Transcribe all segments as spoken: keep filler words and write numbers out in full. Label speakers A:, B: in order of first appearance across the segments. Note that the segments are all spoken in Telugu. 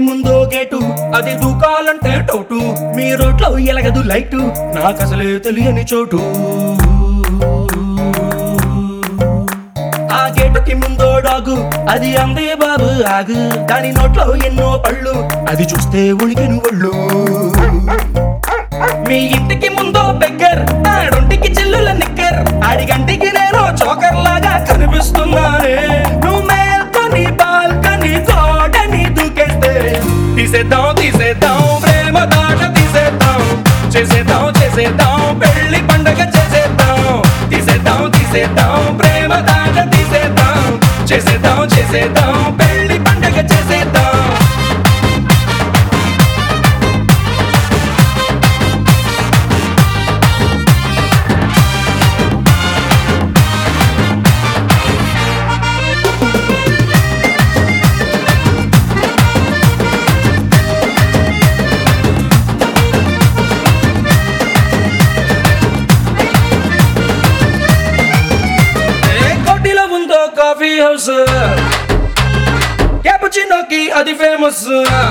A: ముందో గేటు అది దూకాలంటే టౌటు మీ రోడ్లో ఎలగదు లైటు నాకసలే తెలియని చోటు ఆ గేటుకి ముందో డాగు అది అందే బాబు ఆగు దాని నోట్లో ఎన్నో పళ్ళు అది చూస్తే ఉలికెను ఒళ్ళు మీ ఇంటికి ముందో బెగ్గర్ ఆడొంటికి చిల్లుల నిక్కర్ ఆడిగంటికి నేను చోకర్ లాగా కనిపిస్తున్నానే నువ్వు మేల్కొని బాల్కని గోడని దూకేస్తే తీసేద్దాం తీసేద్దాం ప్రేమ దాట తీసేద్దాం చేసేద్దాం చేసేద్దాం పెళ్లి పండగ చేసేద్దాం తీసేద్దాం తీసేద్దాం ప్రేమ దాట తీసేద్దాం చేసేద్దాం చేసేద్దాం పెళ్లి పండగ చేసేద్దాం కాఫీ హౌస్ క్యాపుచినోకి అది ఫేమస్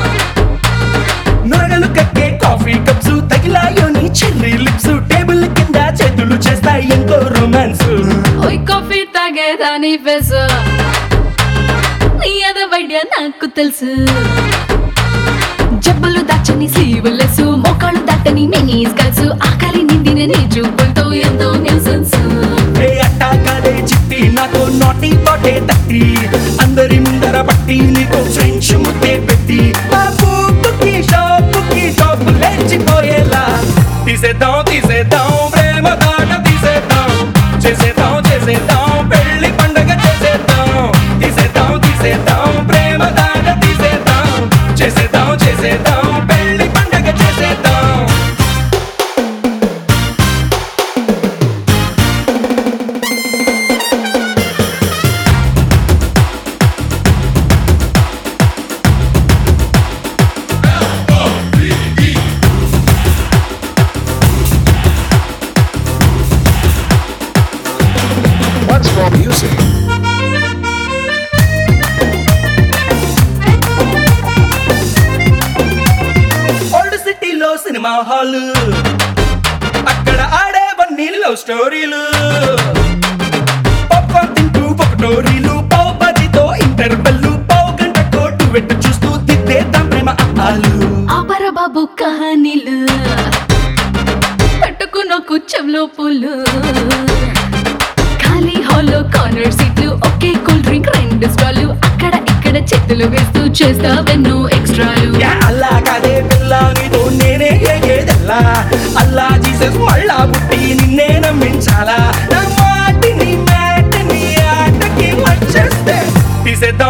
A: నొరగలు కక్కే కాఫీ కప్స్ తగిలాయోని చెర్రీ లిప్స్ టేబుల్ కింద చేతులు చేస్తాయి ఇంకో రొమాన్స్
B: ఓయ్ కాఫీ తాగేదాని ఫేస్ నీ అద వైద్య నాకు తెలుసు జబ్బులు దాచని స్లీవ్లెస్ మోకాళ్ళు దాటని మినీస్ కల్సు ఆకలి నిండిన నీ చూపులతో ఎంతో న్యూసెన్స్
A: అట్టాకాలే చిట్టి నాతో నోటి తోటే తట్టి అందరి ముందర పట్టి నీకు ఫ్రెంచ్ ముద్దే పెట్టి ఆ పూపుకి షాపుకి షాపు లేచిపోయేలా తీసేద్దాం తీసేద్దాం ప్రేమ దాట తీసేద్దాం చేసేద్దాం చేసేద్దాం పెళ్లి పండగ చేసేద్దాం తీసేద్దాం తీసేద్దాం ప్రేమ దాట తీసేద్దాం చేసేద్దాం చేసేద్దాం పెళ్లి పండగ చేసేద్దాం
C: What's for music?
A: ఓల్డ్ సిటీలో సినిమా హాల్ అక్కడ ఆడేవన్నీ లవ్ స్టోరీలు పాప్కార్న్ తింటూ పొకటోరీలు పావు పదితో ఇంటర్వెల్లు పావు గంట కోటు వెట్టు చూస్తూ తిట్టేద్దాం ప్రేమ అప్పాలు
B: ఆపర బాబు కహానీలు పట్టుకున్న కుచ్చంలో పూలు ఖాళీ హాల్లో కార్నర్ సీట్లు ఒకే కూల్ డ్రింక్ రెండు స్టాలు అక్కడ ఇక్కడ చేతులు వేస్తూ చేస్తావెన్నో ఎక్స్ట్రాలు
A: యా అల్లా కాదే పిల్ల నీతో నేనే ఏదేదల్లా అల్లా జీసస్ మళ్ళా పుట్టి నిన్నే నమ్మించాలా నా మాటిని మ్యాటిని ఆటకి వచ్చేస్తే తీసేద్దాం